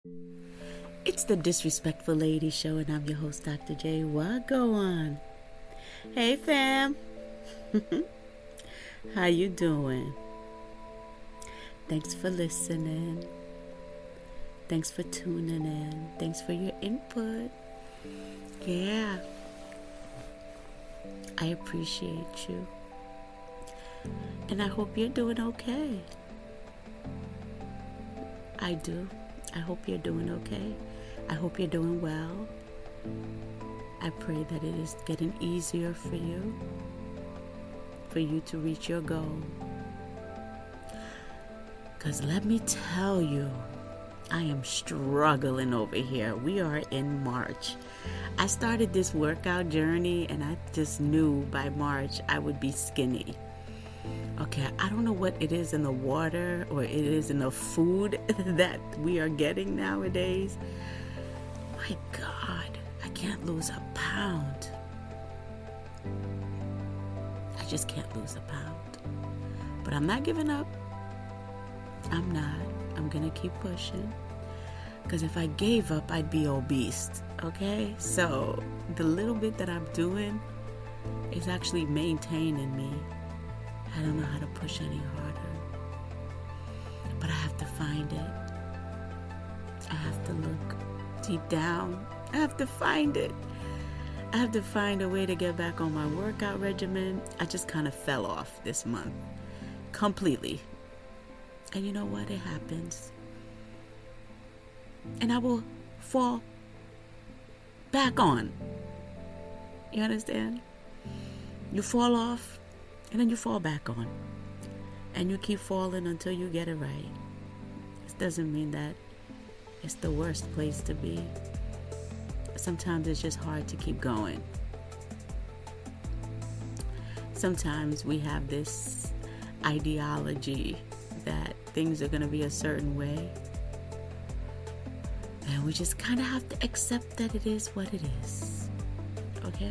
It's the Disrespectful Lady Show, and I'm your host, Dr. J. What go on? Hey, fam. How you doing? Thanks for listening. Thanks for tuning in. Thanks for your input. Yeah. I appreciate you. And I hope you're doing okay. I do. I hope you're doing okay. I hope you're doing well. I pray that it is getting easier for you to reach your goal. Because let me tell you, I am struggling over here. We are in March. I started this workout journey and I just knew by March I would be skinny. Okay, I don't know what it is in the water or it is in the food that we are getting nowadays. My God, I can't lose a pound. I just can't lose a pound. But I'm not giving up. I'm not. I'm going to keep pushing. Because if I gave up, I'd be obese. Okay? So the little bit that I'm doing is actually maintaining me. I don't know how to push any harder. But I have to find it. I have to look deep down. I have to find it. I have to find a way to get back on my workout regimen. I just kind of fell off this month. Completely. And you know what? It happens. And I will fall back on. You understand? You fall off. And then you fall back on. And you keep falling until you get it right. This doesn't mean that it's the worst place to be. Sometimes it's just hard to keep going. Sometimes we have this ideology that things are going to be a certain way. And we just kind of have to accept that it is what it is. Okay?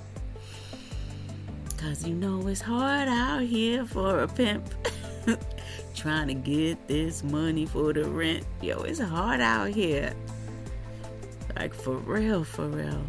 Because you know it's hard out here for a pimp. Trying to get this money for the rent. Yo, it's hard out here. Like for real, for real.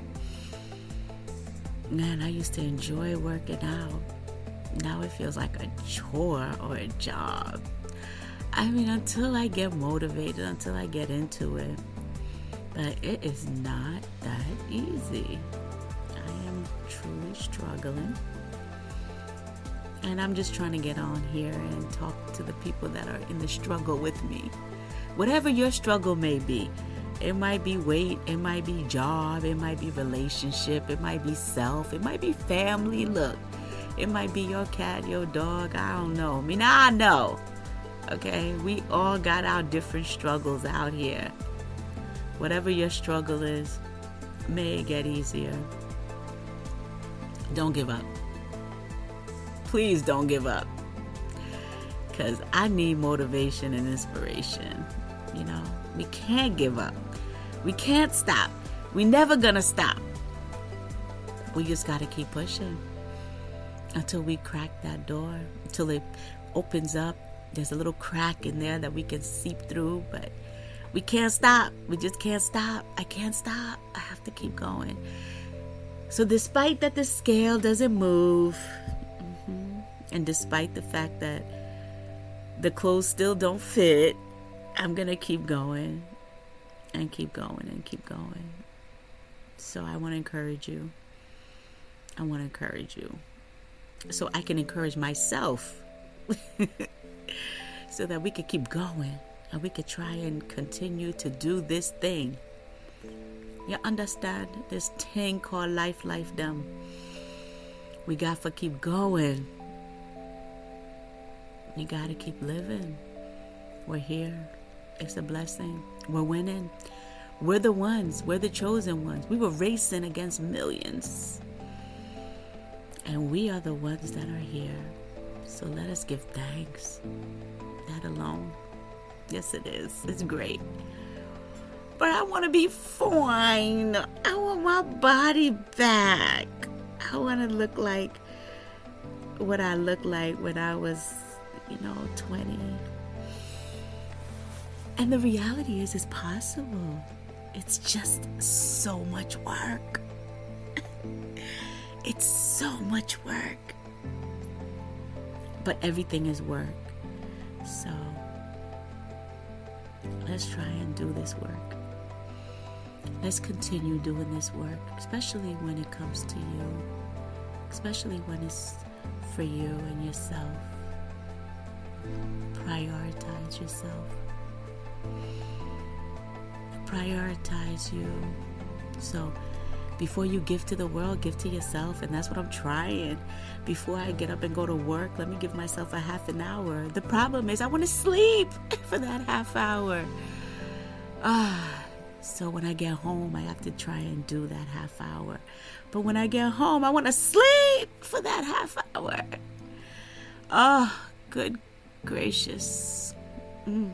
Man, I used to enjoy working out. Now it feels like a chore or a job. I mean, until I get motivated, until I get into it. But it is not that easy. I am truly struggling. And I'm just trying to get on here and talk to the people that are in the struggle with me. Whatever your struggle may be. It might be weight, it might be job, it might be relationship, it might be self, it might be family. Look, it might be your cat, your dog, I don't know. I mean, I know. Okay, we all got our different struggles out here. Whatever your struggle is, may it get easier. Don't give up. Please don't give up. Because I need motivation and inspiration. You know, we can't give up. We can't stop. We never gonna stop. We just gotta keep pushing until we crack that door, until it opens up. There's a little crack in there that we can seep through, but we can't stop. We just can't stop. I can't stop. I have to keep going. So despite that the scale doesn't move, and despite the fact that the clothes still don't fit, I'm going to keep going and keep going and keep going. So I want to encourage you. I want to encourage you so I can encourage myself so that we could keep going and we could try and continue to do this thing. You understand? This thing called life them. We got to keep going. You got to keep living. We're here. It's a blessing. We're winning. We're the ones. We're the chosen ones. We were racing against millions. And we are the ones that are here. So let us give thanks. That alone. Yes, it is. It's great. But I want to be fine. I want my body back. I want to look like what I looked like when I was, 20. And the reality is, it's possible. It's just so much work. It's so much work. But everything is work. So let's try and do this work. Let's continue doing this work, especially when it comes to you, especially when it's for you and yourself. Prioritize yourself. Prioritize you. So before you give to the world, give to yourself. And that's what I'm trying. Before I get up and go to work, let me give myself a half an hour. The problem is I want to sleep for that half hour. So when I get home, I have to try and do that half hour. But when I get home, I want to sleep for that half hour. Oh, good gracious. Yo,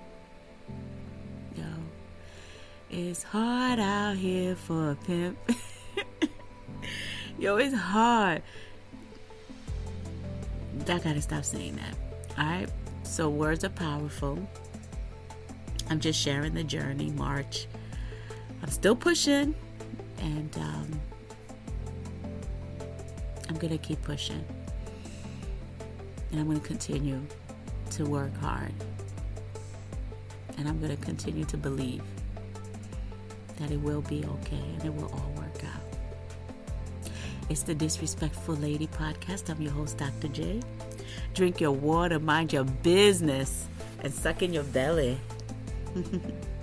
it's hard out here for a pimp. Yo, it's hard. I gotta stop saying that. Alright? So words are powerful. I'm just sharing the journey, March. I'm still pushing, and I'm gonna keep pushing. And I'm gonna continue to work hard. And I'm gonna continue to believe that it will be okay and it will all work out. It's the Disrespectful Lady Podcast. I'm your host, Dr. J. Drink your water, mind your business, and suck in your belly.